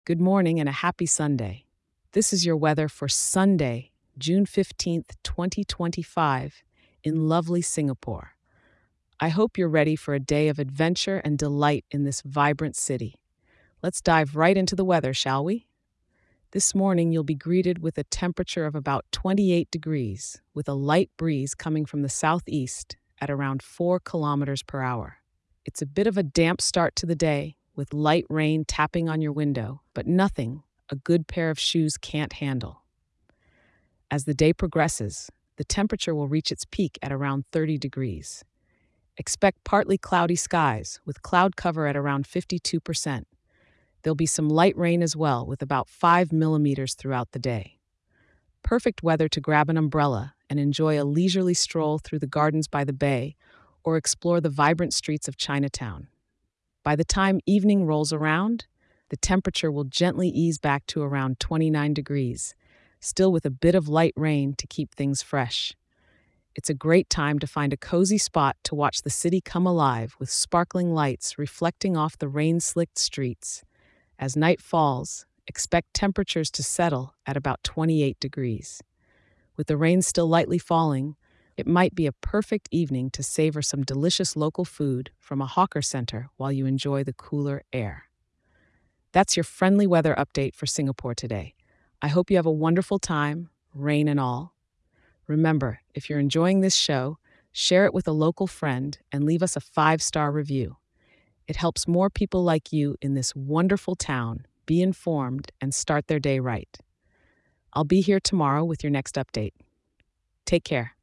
Good morning and a happy Sunday. This is your weather for Sunday, June 15th, 2025, in lovely Singapore. I hope you're ready for a day of adventure and delight in this vibrant city. Let's dive right into the weather, shall we? This morning, you'll be greeted with a temperature of about 28 degrees, with a light breeze coming from the southeast at around 4 kilometers per hour. It's a bit of a damp start to the day, with light rain tapping on your window, but nothing a good pair of shoes can't handle. As the day progresses, the temperature will reach its peak at around 30 degrees. Expect partly cloudy skies, with cloud cover at around 52%. There'll be some light rain as well, with about 5 millimeters throughout the day. Perfect weather to grab an umbrella and enjoy a leisurely stroll through the gardens by the bay or explore the vibrant streets of Chinatown. By the time evening rolls around, the temperature will gently ease back to around 29 degrees, still with a bit of light rain to keep things fresh. It's a great time to find a cozy spot to watch the city come alive with sparkling lights reflecting off the rain-slicked streets. As night falls, expect temperatures to settle at about 28 degrees. With the rain still lightly falling, it might be a perfect evening to savor some delicious local food from a hawker center while you enjoy the cooler air. That's your friendly weather update for Singapore today. I hope you have a wonderful time, rain and all. Remember, if you're enjoying this show, share it with a local friend and leave us a 5-star review. It helps more people like you in this wonderful town be informed and start their day right. I'll be here tomorrow with your next update. Take care.